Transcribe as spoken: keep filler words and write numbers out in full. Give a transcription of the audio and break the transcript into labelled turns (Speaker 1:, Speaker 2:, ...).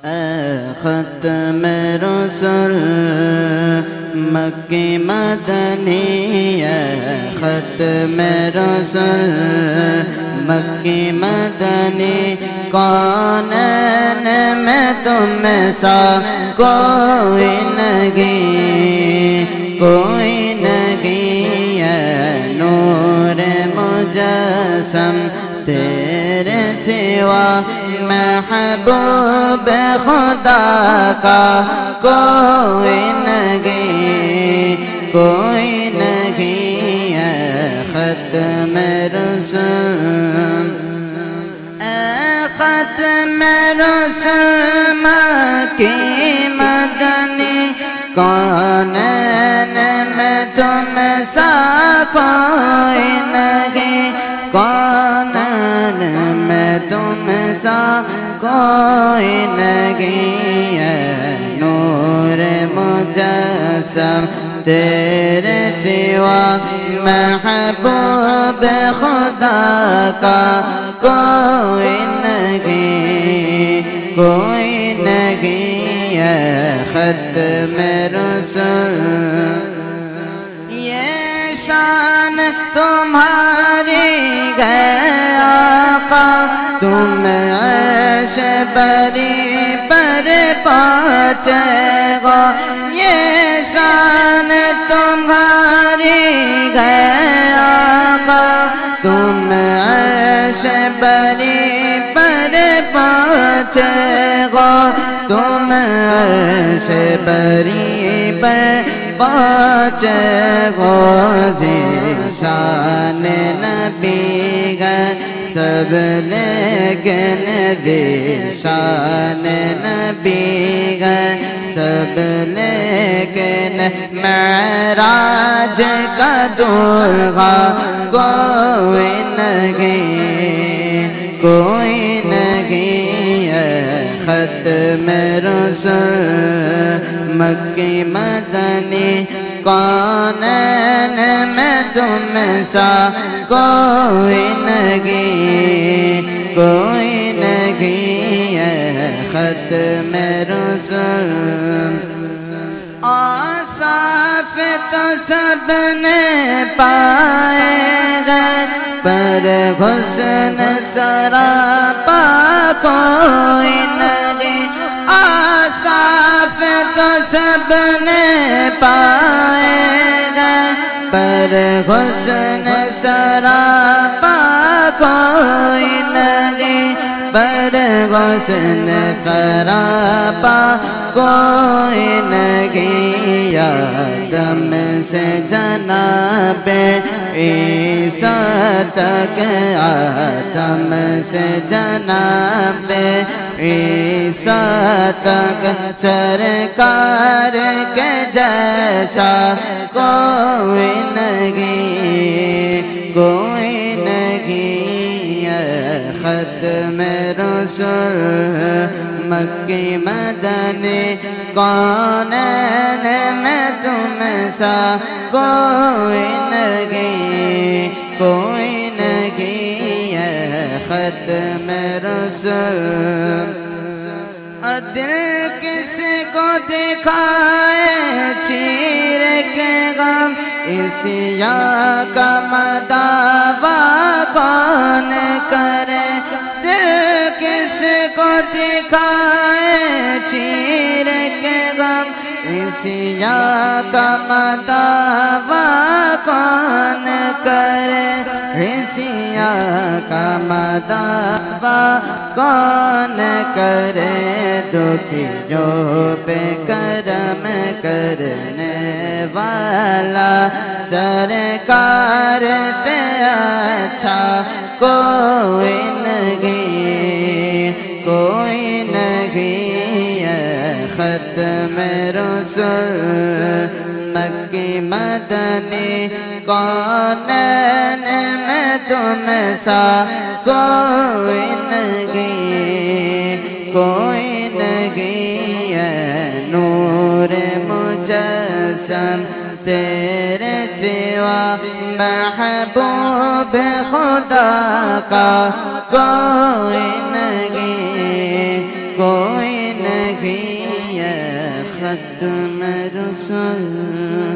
Speaker 1: اے ختم رسل مکی مدنی، اے ختم رسل مکی مدنی، کونین میں تم سا کوئی نہیں، کوئی نہیں، اے نور مجسم تیرے سوا محبوب خدا کا کوئی نہیں، کوئی نہیں، اے ختم رسل، اے ختم رسل مکی مدنی، کونین میں تم سا کوئی نہیں، کونین میں تم سا کوئی نہیں، اے نور مجسم تیرے سوا محبوب خدا کا کوئی نہیں، کوئی نہیں، اے ختم رسل۔ یہ شان تمہاری ہے آقا، تم عرش بری پر پہنچے گا، یہ شان تمہاری ہے آقا، تم عرش بری پر پہنچے گا، تم عرش بری پر پہنچے گا، ذیشان نبی ہے سب لیکن ذیشان نبی ہے سب لیکن معراج کا دولہا کوئی نہیں، کوئی نہیں، اے ختم رسل مکی مدنی، کونین میں تم سا کوئی نہیں، کوئی نہیں، اے ختم رسل۔ اوصاف تو سب نے پائے گئے پر حسن سراپا کوئی نہیں، اوصاف تو سب نے پائے گئے پر حسن سراپا کوئی نہیں، پر حسن سراپا کوئی نہیں، آدم سے جناب عیسیٰ تک، آدم سے جناب عیسیٰ تک سرکار کے جیسا کوئی نہیں، کوئی نہیں، اے ختم رسل مکی مدنی، کونین میں تم سا کوئی نہیں، کوئی نہیں، اے ختم رسل۔ اور دل کس کو دکھائے چیر کے غم، عیسیٰ کا مداوا کون کرے، دل کس کو دکھائے چیر کے غم، عیسیٰ کا مداوا کون کرے، عیسیٰ کا مداوا کون کرے، دکھیوں پہ کرم کرنے والا سرکار سے اچھا کوئی نہیں، کوئی نہیں، اے ختم رسل مکی مدنی، کونین میں تم سا کوئی نہیں، کوئی نہیں، اے نور مجسم تیرے سوا محبوب خدا کا کوئی نہیں، کوئی نہیں۔ نہیں ہے ختم رسول